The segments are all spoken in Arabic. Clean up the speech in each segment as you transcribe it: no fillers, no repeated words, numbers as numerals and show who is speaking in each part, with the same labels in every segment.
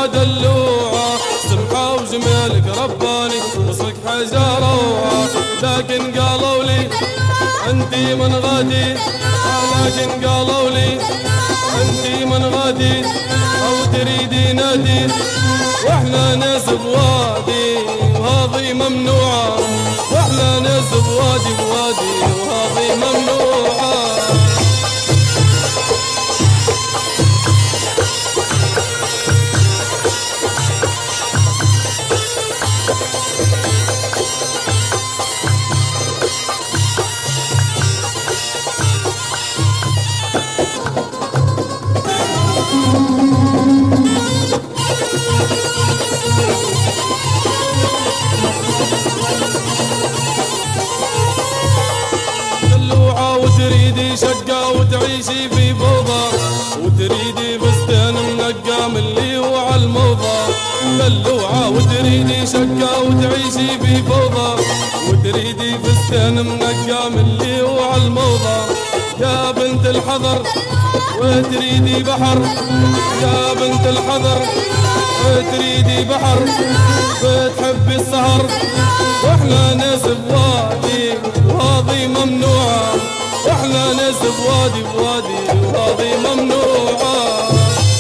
Speaker 1: دلوعة سمحة وجمالك رباني وصلك حاجة روعة. لكن قالوا لي انتي من غادي، لكن قالوا لي انتي من غادي او تريدي نادي، واحنا ناس بوادي وهذي ممنوعة، واحنا ناس بوادي وهذي ممنوعة. وتريدي شقة وتعيشي في فوضى، وتريدي فستان منقى من اللي هو على الموضة. دلوعة وتريدي شقة وتعيشي في فوضى، وتريدي فستان منقى من اللي هو على الموضة. يا بنت الحضر وتريدي بحر، يا بنت الحضر وتريدي بحر، بتحبي السهر واحنا ناس بوادي وهذي ممنوعة، واحنا ناس بوادي وهذي ممنوعة.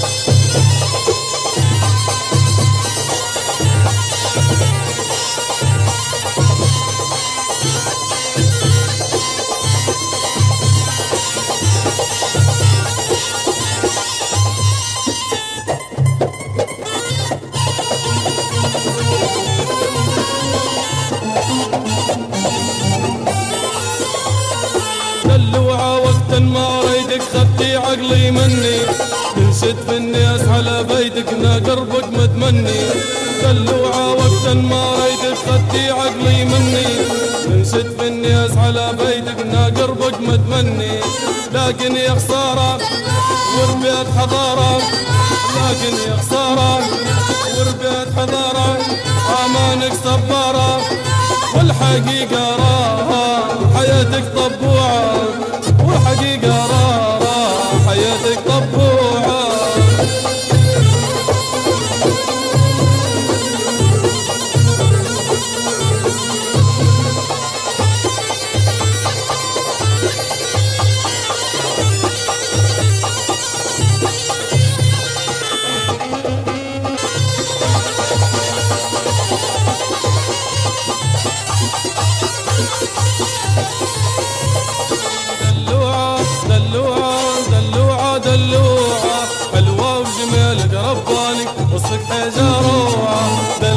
Speaker 1: دلوعة وقتا ما ريدك خدتي عقلي مني، تنشد في الناس على بيتك نا قربك متمني. دلوعة وقتا ما ريدك خدتي عقلي مني، تنشد في الناس على بيتك نا قربك متمني. لكن يا خسارة وربيت حضارة، لكن يا خسارة وربيت حضارة، امانك صبارة والحقيقة راها حياتك طبوعة، والحقيقة راها حياتك طبوعة. دلوعة حلوة وجمالك رباني وصلك حاجة روعة.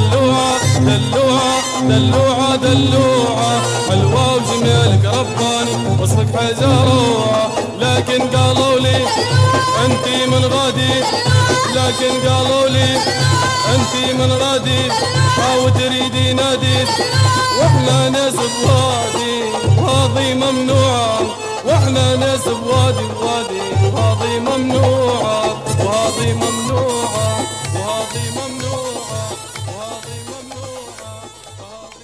Speaker 1: دلوعة حلوة وجمالك رباني وصلك حاجة روعة. لكن قالوا لي انتي من غادي، لكن قالوا لي انتي من غادي او تريدي نادي، واحنا ناس بوادي وهذي ممنوعة، واحنا ناس بوادي وهذي ممنوعة، وهذي ممنوعة، وهذي ممنوعة، وهذي ممنوعة، وهذي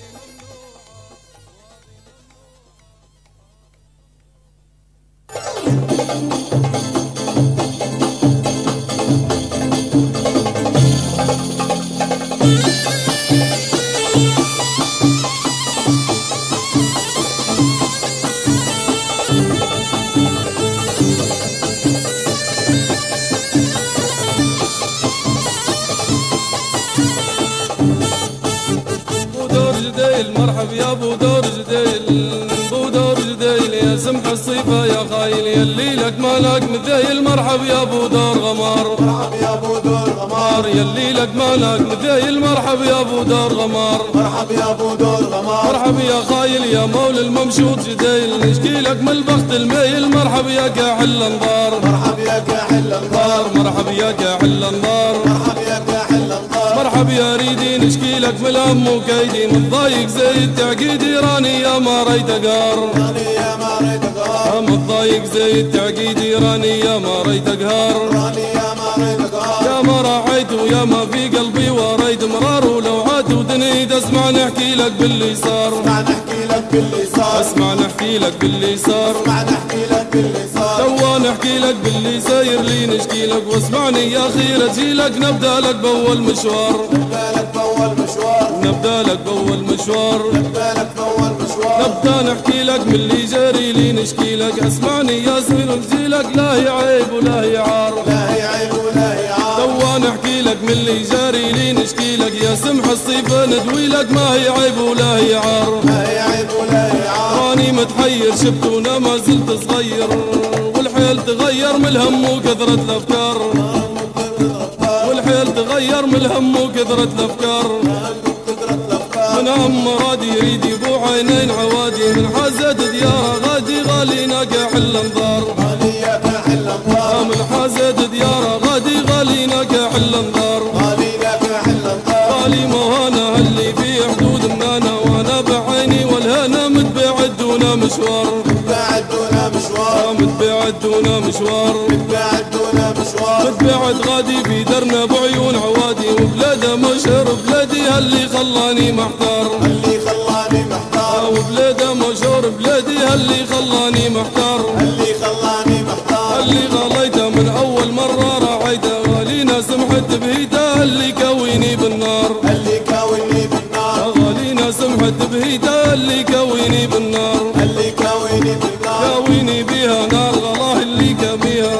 Speaker 1: مرحب يا ابو دور جديل، ابو دور جديل يا سمح الصيفه يا خايل، يلي لك مالك مذيل. مرحب يا ابو دور غمار،
Speaker 2: مرحب يا ابو دور غمار،
Speaker 1: يلي لك مالك مذيل. مرحب يا ابو دور غمار،
Speaker 2: مرحب يا ابو دور غمار.
Speaker 1: مرحب يا خايل يا مول الممشوط جديل، نشكي لك من البخت الميل. مرحب يا كاحل انظار،
Speaker 2: مرحب يا كاحل انظار،
Speaker 1: مرحب يا كاحل انظار،
Speaker 2: مرحب يا كاحل انظار.
Speaker 1: مرحب يا ريدي نشكي لك من الهم وكيدي، متضايق زي التعقيد راني يا ما ريت اقهر،
Speaker 2: راني يا ما ريت اقهر.
Speaker 1: متضايق زي التعقيد راني يا ما ريت اقهر،
Speaker 2: راني يا ما ريت اقهر.
Speaker 1: يا ما راحيت ويا ما في قلبي وريت مرار ولوعات ودنيت. اسمع نحكي لك باللي صار،
Speaker 2: اسمع نحكي لك باللي صار،
Speaker 1: اسمع نحكي لك باللي صار،
Speaker 2: اسمع نحكي لك باللي صار.
Speaker 1: تو نحكي نحكي لك باللي ساير لي نشكي لك، واسمعني يا خير اجيلك نبدا لك باول مشوار،
Speaker 2: نبدا لك باول مشوار،
Speaker 1: نبدا لك باول مشوار،
Speaker 2: نبدا لك باول مشوار،
Speaker 1: نبدا نحكي لك من اللي جاري لي نشكي لك، اسمعني يا صغير نجيلك لا هي عيب ولا هي عار،
Speaker 2: لا هي عيب ولا هي عار،
Speaker 1: توا نحكي لك من اللي جاري لي نشكي لك، يا سمح الصيف ندوي لك ما هي عيب ولا هي عار،
Speaker 2: ما هي عيب ولا هي عار،
Speaker 1: راني متحير شفت وانا ما زلت صغير، والحيل تغير من الهم وكثرة الافكار، والحيل تغير من الهم وكثرة الافكار، من هم رادي يريد يبو عينين عوادي، من حازة دياره غادي غالينا كحل انظار،
Speaker 2: غالية كحل انظار،
Speaker 1: من حازة دياره غادي غالينا كحل انظار،
Speaker 2: غالينا كحل انظار،
Speaker 1: غالي مهانا اللي في حدود منانا، وانا بعيني والهنا متبعد دون مشوار،
Speaker 2: متبعد دون مشوار،
Speaker 1: متبعد دون مشوار،
Speaker 2: متبعد دون مشوار،
Speaker 1: متبعد غادي في درنا بعيون عوادي، وبلاده مشهور بلادي هاللي خلاني محتار،
Speaker 2: اللي خلاني محتار،
Speaker 1: وبلاده مشهور بلادي هاللي خلاني محتار،
Speaker 2: اللي خلاني محتار،
Speaker 1: اللي غليته من اول مره راعيته، غالينا سمحت بهيته اللي كويني بالنار،
Speaker 2: اللي كاويني بالنار،
Speaker 1: غالينا سمحت بهيته اللي كويني بالنار،
Speaker 2: اللي كاويني بالنار،
Speaker 1: كاويني بيها نار غلاه اللي كبيها،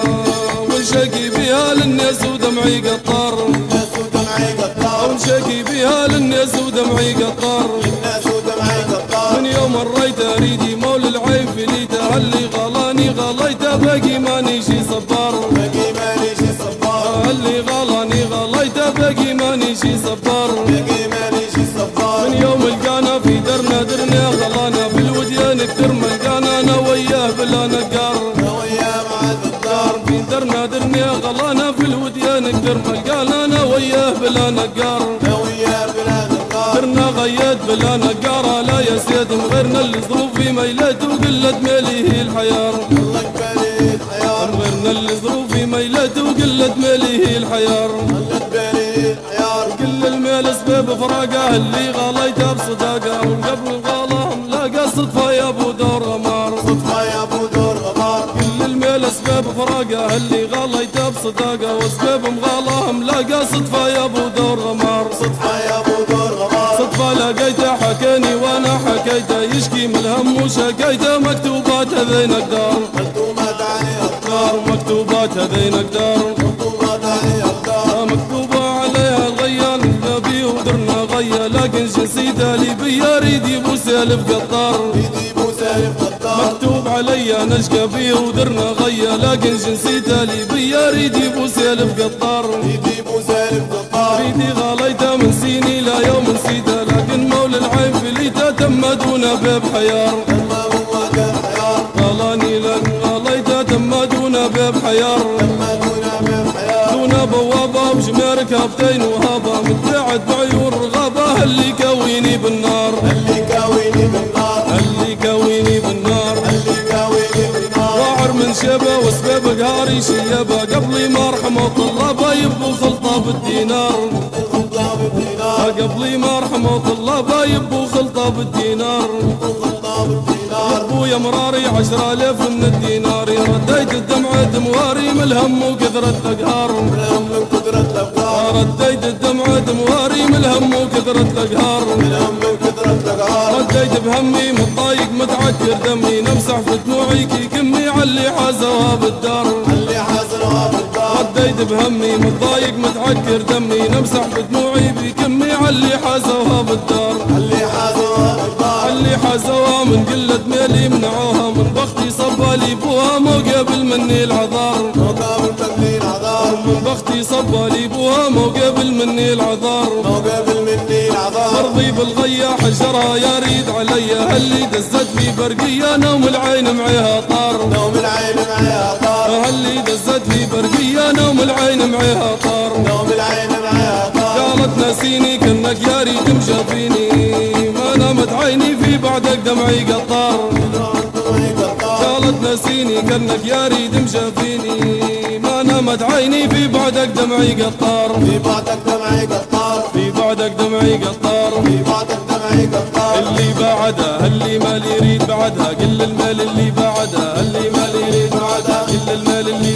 Speaker 1: ونشكي بيها للناس ودمعي قطار،
Speaker 2: الناس ودمعي قطار،
Speaker 1: ونشكي بيها للناس ودمعي قطار،
Speaker 2: الناس ودمعي قطار،
Speaker 1: من يوم مريت اريدي مول العين فليته، اللي غلاني غليته باقي ماني شي صبار،
Speaker 2: باقي ماني شي صبار،
Speaker 1: اللي غلاني غليته باقي ماني شي صبار،
Speaker 2: باقي ماني شي صبار،
Speaker 1: من يوم لقانا في درنا درنا غلانا، في الوديان كتر ما لقانا انا وياه بلا نقار،
Speaker 2: انا وياه مع الدار،
Speaker 1: في درنا درنا غلانا، في الوديان كتر ما لقانا انا وياه بلا نقار،
Speaker 2: انا وياه بلا نقار،
Speaker 1: درنا غياد بلا نقارة لا يا سيد، من غيرنا اللي ظروفي ميلات وقلة مالي هي الحيار،
Speaker 2: الله يبالي الحيار،
Speaker 1: من غيرنا اللي ظروفي ميلات وقلة مالي هي الحيار،
Speaker 2: الله يبالي الحيار،
Speaker 1: كل المال اسباب فراقه اللي غليته بصداقه، وقبل غلاهم لاقى صدفه يا ابو دور غمار،
Speaker 2: صدفة يا ابو دور غمار،
Speaker 1: كل المال اسباب فراقه اللي غليته بصداقه، واسباب مغالاهم لاقى صدفه يا ابو دور غمار،
Speaker 2: صدفة يا ابو دور غمار،
Speaker 1: صدفه لقيته حكاني وانا حكيته، يشكي من الهم وشكيته، مكتوبات هذين اقدار،
Speaker 2: مكتوبات عليها الدار،
Speaker 1: مكتوبات هذين اقدار،
Speaker 2: مكتوبات عليها الدار،
Speaker 1: مكتوبة عليها الغيال نبي ودرنا غيا، لكن جنسيته ليبيا ريد يبو سالف قطار،
Speaker 2: ايدي بو سالف قطار،
Speaker 1: مكتوب عليا نشكى فيه ودرنا غيا، لكن جنسيته ليبيا ريد يبو سالف قطار،
Speaker 2: ايدي بو سالف قطار،
Speaker 1: ريدي غاليته من سيني لا يوم نسيته، لكن مول العين فليته تم دون باب حيار،
Speaker 2: لما هو كان حيار،
Speaker 1: غالاني لك غاليته تم دون باب حيار،
Speaker 2: لما دون باب حيار،
Speaker 1: دون بوابة وجمارك هفتين وهابة، متبعد بعيون رغابة اللي كويني بالنار،
Speaker 2: اللي كاويني بالنار،
Speaker 1: اللي كويني بالنار،
Speaker 2: اللي كاويني بالنار،
Speaker 1: واعر من شبه وسباب قهاري شيبة، قبلي ما رحموا طلابة يبو خلطة بالدينار،
Speaker 2: الخلطة بالدينار،
Speaker 1: قبلي ما رحموا طلابة يبو خلطة بالدينار،
Speaker 2: الخلطة بالدينار،
Speaker 1: ابويا مراري 10,000 من الدينار، رديت الدمعة دمواري من الهم وكثرة القهار،
Speaker 2: الهم من كثرة الافكار،
Speaker 1: رديت الدمعة دمواري من الهم وكثرة القهار،
Speaker 2: الهم من كثرة الافكار،
Speaker 1: رديت بهمي متضايق متعكر دمي، نمسح في دموعي كي كمي علي حازوها بالدار،
Speaker 2: اللي حازرها بالدار،
Speaker 1: رديت بهمي متضايق متعكر دمي، نمسح في دموعي بكمي علي حازوها بالدار،
Speaker 2: اللي حازرها بالدار،
Speaker 1: اللي حازوها من قلة مالي منعوها، من بختي صبالي بوها مو قبل مني العذار،
Speaker 2: وقابل مني العذار،
Speaker 1: من بختي صبالي بوها مو قبل مني العذار،
Speaker 2: وقابل مني العذار،
Speaker 1: مرضي بالغية حجرها يا ريد عليا، اللي دزت في برقية نوم العين معيها طار،
Speaker 2: نوم العين معيها طار،
Speaker 1: اللي دزت في برقية نوم العين معيها طار،
Speaker 2: نوم العين معيها طار،
Speaker 1: قالت ناسيني كأنك يا ريت مشافيني، ما نامت عيني في بعدك دمعي قطار،
Speaker 2: دمعي قطار،
Speaker 1: قالت ناسيني كأنك يا ريت مشافيني، ما نامت عيني في بعدك دمعي قطار،
Speaker 2: في بعدك دمعي قطار،
Speaker 1: في بعدك دمعي قطار،
Speaker 2: في بعدك دمعي قطار،
Speaker 1: اللي بعدها اللي مال يريد بعدها، كل المال اللي بعدها اللي مال يريد بعدها، كل المال اللي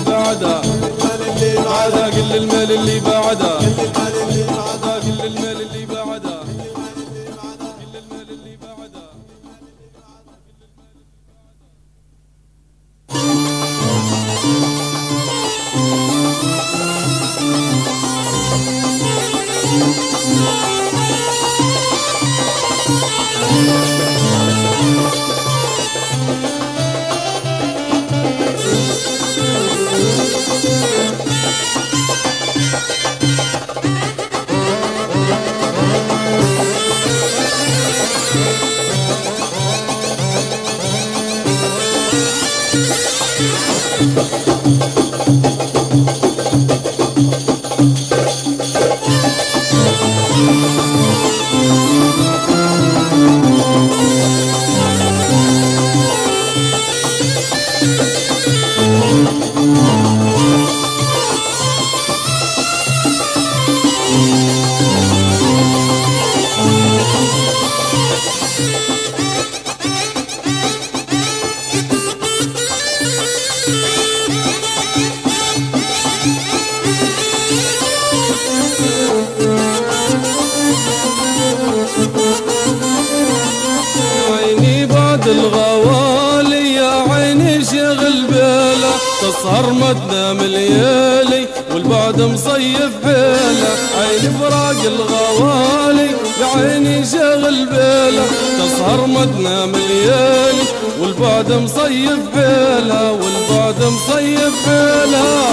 Speaker 1: تسهر ما تنام الليالي والبعد مصيف حيله، عيني فراق الغوالي يا عيني شاغل بيله. تسهر ما تنام الليالي والبعد مصيف حيله، والبعد مصيف حيله.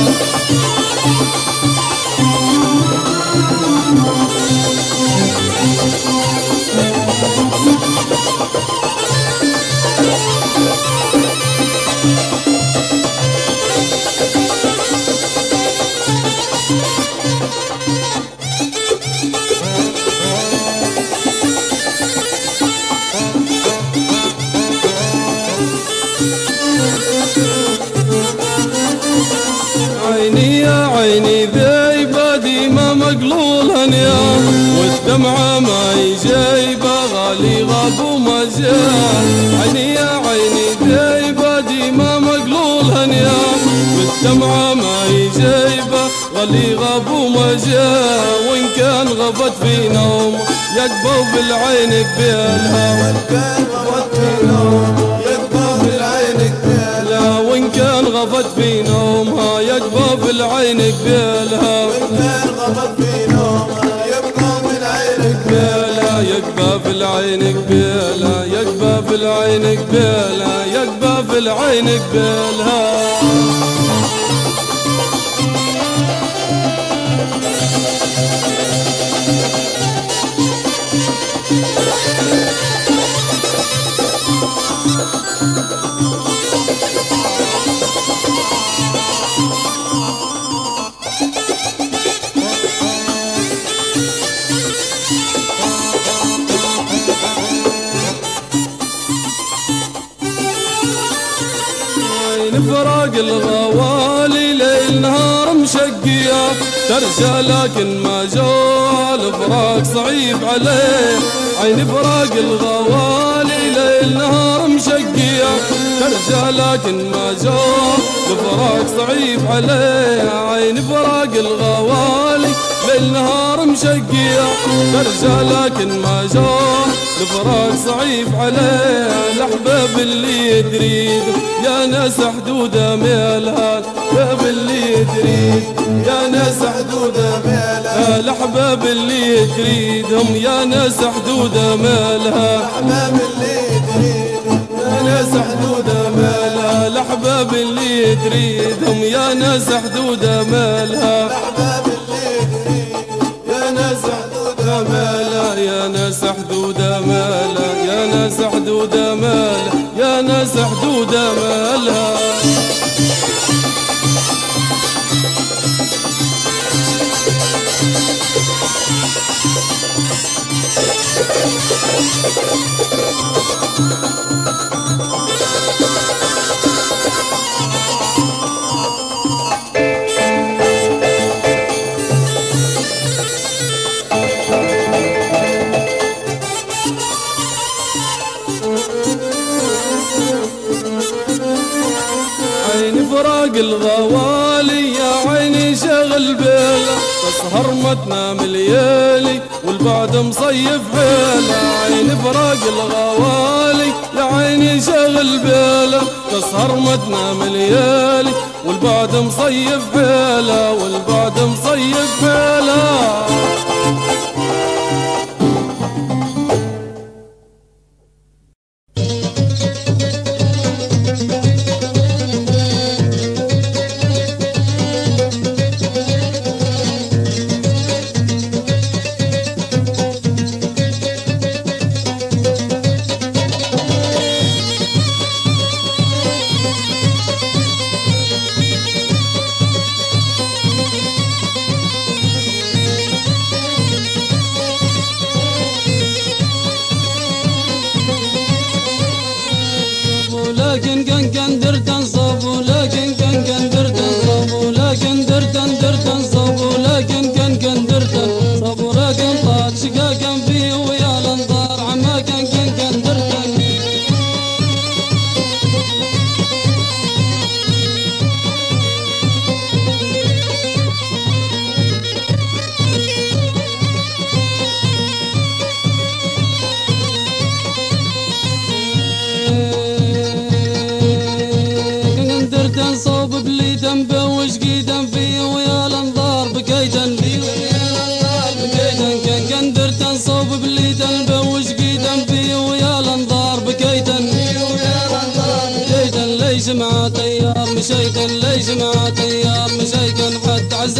Speaker 1: عيني يا عيني ذيبة ديما مقلولها يا، والدمعة ما هي جايبة غالي غاب وما جاء. عيني يا عيني ذيبة ديما مقلولها يا، والدمعة ما هي جايبة غالي غاب وما جاء. وإن كان غفت في نوم يقبض بالعين قبيلها،
Speaker 2: وإن كان غفت في نوم يقبض بالعين قبيلها،
Speaker 1: وإن كان غفت في نومها يقبض بالعين قبيلها،
Speaker 2: وإن كان غفت في نومها يبقى بالعين قبيلها،
Speaker 1: يقبى في العين قبيلها، يقبى في العين قبيلها، يقبى في العين قبيلها. فراق الغوالي ليل نهار مشقية، ترجى لكن ما جوها الفراق صعيب عليه. عيني فراق الغوالي ليل نهار مشقية، ترجى لكن ما جوها الفراق صعيب عليه. عيني فراق الغوالي ليل نهار مشقية، ترجى لكن ما جوها الفراق صعيب عليه. الأحباب اللي تريد يا ناس حدودها ميلها، الأحباب اللي تريد
Speaker 2: يا ناس حدودها ميلها،
Speaker 1: الأحباب اللي تريدهم يا ناس حدودها مالها،
Speaker 2: الأحباب اللي تريد
Speaker 1: يا ناس حدودها مالها، الأحباب اللي تريدهم يا ناس حدودها مالها،
Speaker 2: الأحباب اللي تريد يا ناس حدودها
Speaker 1: مالها، يا ناس حدودها مالها، يا ناس حدودها مالها، يا ناس حدودها مالها. عيني فراق الغوالي يا عيني شغل بيله، تسهر ما تنام ليالي والبعد مصيف حيله. عيني فراق الغوالي يا عيني شغل بيله، تسهر ما تنام ليالي والبعد مصيف حيله، والبعد مصيف حيله.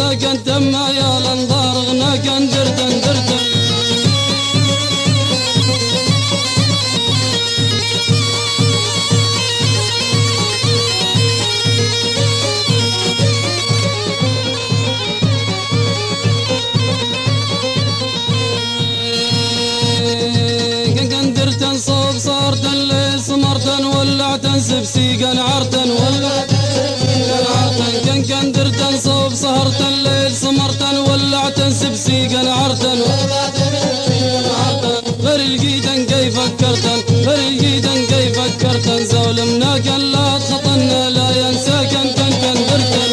Speaker 1: كان تم يا الانظار غنا كان درتن درتن صوب صارتن ليل سمرتن ولعتن سبسيقن عرتن ولعتن كان درتن صوب سهرتن ليل سمرتن ولعتن سبسيقن عرتن غير القيدن كيف فكرتن غير القيدن كيف فكرتن زولمنا كان لا تخطن لا ينسى كان درتن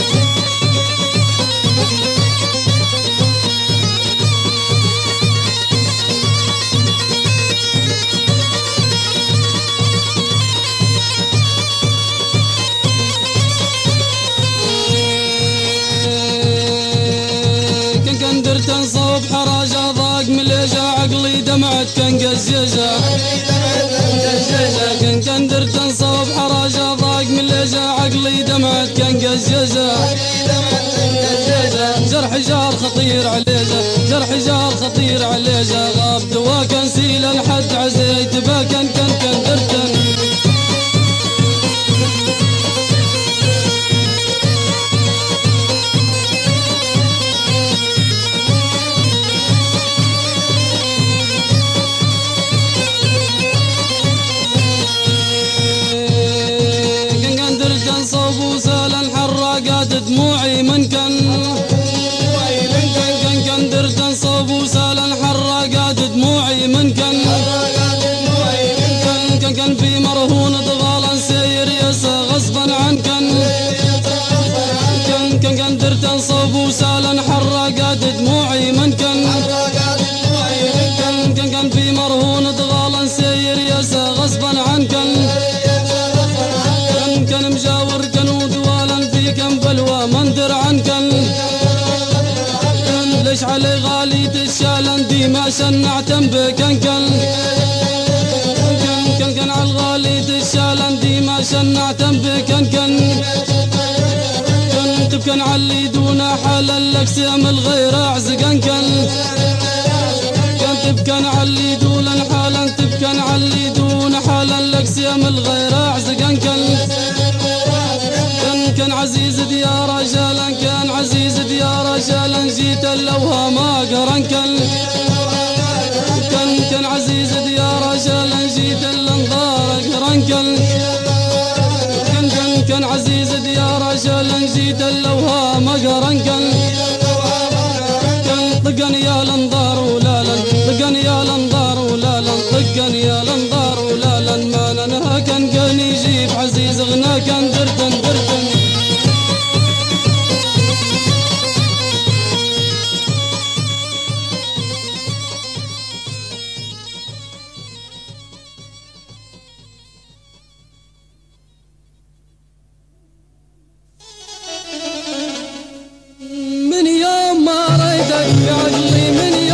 Speaker 1: كان صوب حراجة ضاق مليجة عقلي دمعت كان قزيجة كان درتن صوب حراجة ضاق مليجة عقلي دمعت كان قزيجة جرح جار خطير عليجة جرح جار خطير عليجة غاب دوا كان سيل الحد عزيت با كان درتن دموعي من كان درتن صوب وسال الحراقات دموعي من كان في مرهون ضغالا سير يسا غصبا عن كان درتن صوب وسال الحراقات دموعي من كان في مرهون ضغالا سير يسا غصبا عن كان مجاور كان ودوالا في كم بلوى منذر عن كان ليش علي غالي تشالن دي ما شنعتم بكن كان على الغالي تشالن دي ما شنعتم بكن تبكن علي دون حلال لك سيم الغير اعزقن تبكن علي دون حالا تبكن علي دون حالا لك سيم الغير اعزقن كان عزيز ديار رجالا كان عزيز ديار رجالا جيت اللوها ما قرن كان عزيز ديار رجالا جيت الانظار قرن كان عزيز ديار رجالا جيت اللوها ما قرن كان طقن يا الانظار ولالا طقن يا الانظار ولالا طقن يا الانظار ولالا ما ننهى كان يجيب عزيز غنا كان درتن من يوم ما ريتك بعقلي من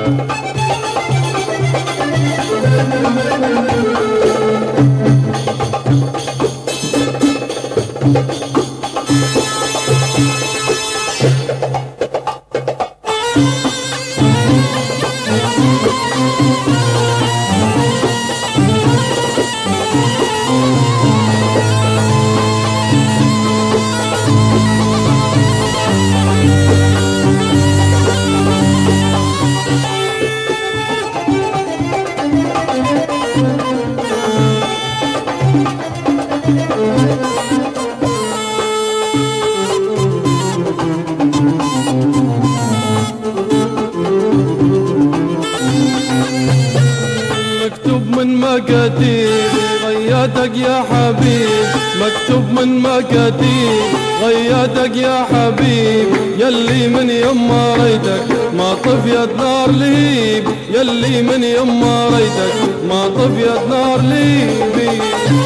Speaker 1: مكتوب من مكاتيب غياتك يا حبيب، مكتوب من مكاتيب غياتك يا حبيب، يلي من يما ريتك ما طفيت نار لهيب، يلي من يما ريتك ما طفيت نار لهيب.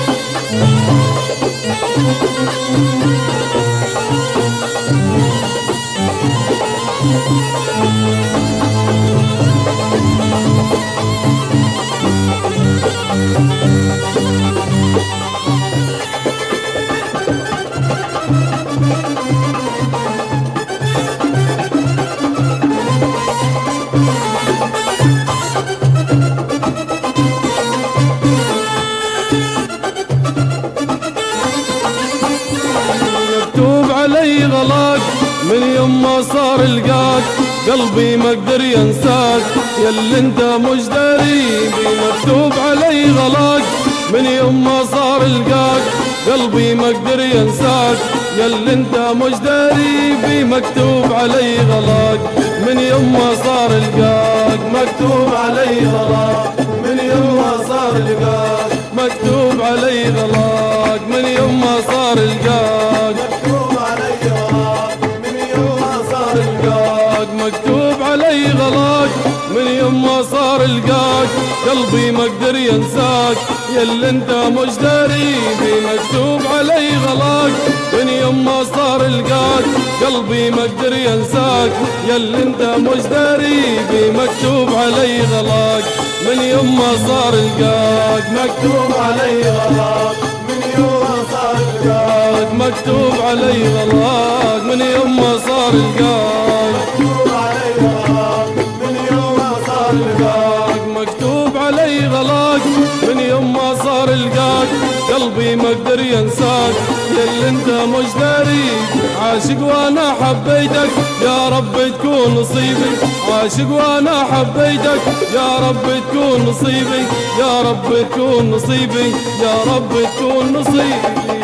Speaker 1: مكتوب علي غلاك من يما صار لقاك، قلبي ما قدر ينساك ياللي انت مش دريبي. مكتوب علي غلاك من يما صار لقاك، قلبي ما قدر ينساك ياللي انت مش دريبي. مكتوب علي غلاك من يما صار لقاك، مكتوب علي غلاك من يما صار لقاك، مكتوب علي غلاك من يما صار لقاك،
Speaker 2: مكتوب علي غلاك من يوم صار
Speaker 1: لقاك، مكتوب علي غلاك من يما صار لقاك، قلبي ما قدر ينساك ياللي انت مش دريبي. مكتوب علي غلاك من يما صار لقاك، قلبي ما قدر ينساك ياللي انت مش دريبي. مكتوب علي غلاك من يما صار لقاك،
Speaker 2: مكتوب علي غلاك من يوم صار لقاك،
Speaker 1: مكتوب علي غلاك من يما صار لقاك،
Speaker 2: مكتوب علي غلاك من يوم صار لقاك،
Speaker 1: مكتوب علي غلاك من يما صار لقاك، قلبي ما قدر ينساك ياللي انت مش دريب. عاشق وانا حبيتك يا رب تكون نصيبي، عاشق وانا حبيتك يا رب تكون نصيبي، يا رب تكون نصيبي، يا رب تكون نصيبي.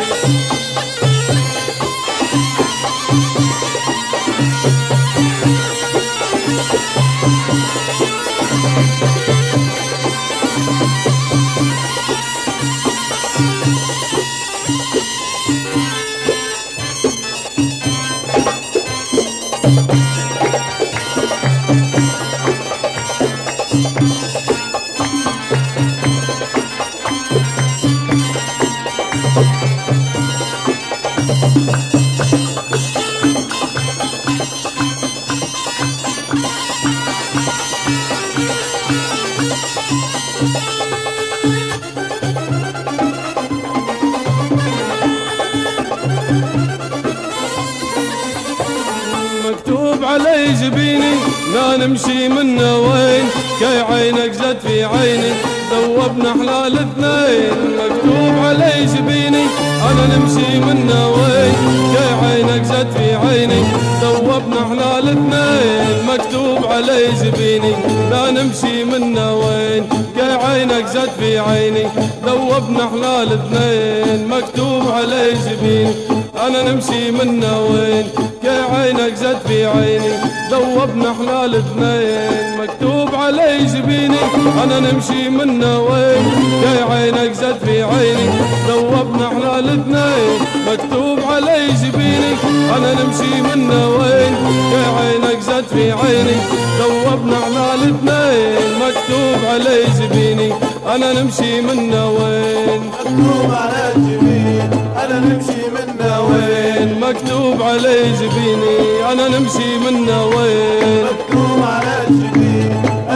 Speaker 1: مكتوب علي جبيني لا نمشي منا وين، كي عينك جت في عيني ذوبنا حلال اثنين. مكتوب علي جبيني انا نمشي منا وين، كي عينك جت في عيني ذوبنا حلال اثنين. مكتوب علي جبيني لا نمشي منا وين، كي عينك جت في عيني ذوبنا حلال اثنين. مكتوب علي جبيني انا نمشي منا وين، كي عينك جت في عيني ذوبنا حلال اثنين. مكتوب علي جبيني انا نمشي منا وين، كي عينك جت في عيني ذوبنا حلال اثنين. مكتوب علي جبيني انا نمشي منا وين، كي عينك جت في عيني ذوبنا حلال اثنين. مكتوب علي جبيني انا نمشي منا وين،
Speaker 2: مكتوب على الجبين انا نمشي منا وين،
Speaker 1: مكتوب علي جبيني انا نمشي منا وين،
Speaker 2: مكتوب على الجبين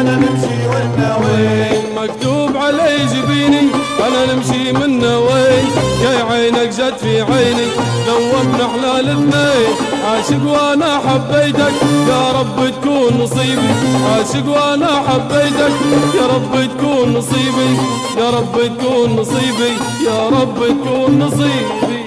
Speaker 2: انا نمشي والنوين
Speaker 1: مكتوب علي جبيني انا نمشي من نوين يا عينك جت في عيني دوبنا احنا الاثنين عاشق وانا حبيتك يا رب تكون نصيبي عاشق وانا حبيتك يا رب تكون نصيبي يا رب تكون نصيبي يا رب تكون نصيبي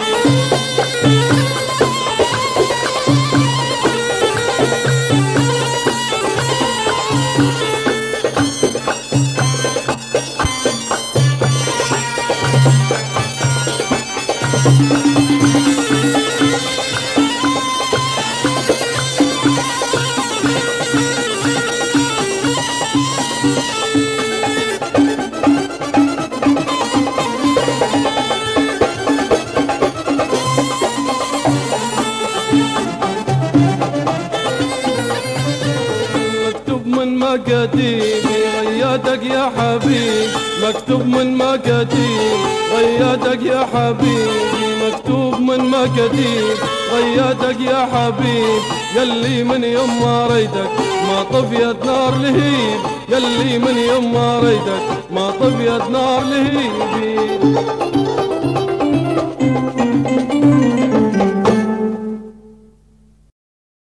Speaker 1: مكتوب من مكاتيبي غياتك يا حبيبي مكتوب من مكاتيب غياتك يا حبيبي مكتوب من مكاتيب غياتك يا حبيب يلي من يوم ما ريتك ما طفيت نار لهيب يلي من يوم ما ريتك ما طفيت نار لهيبي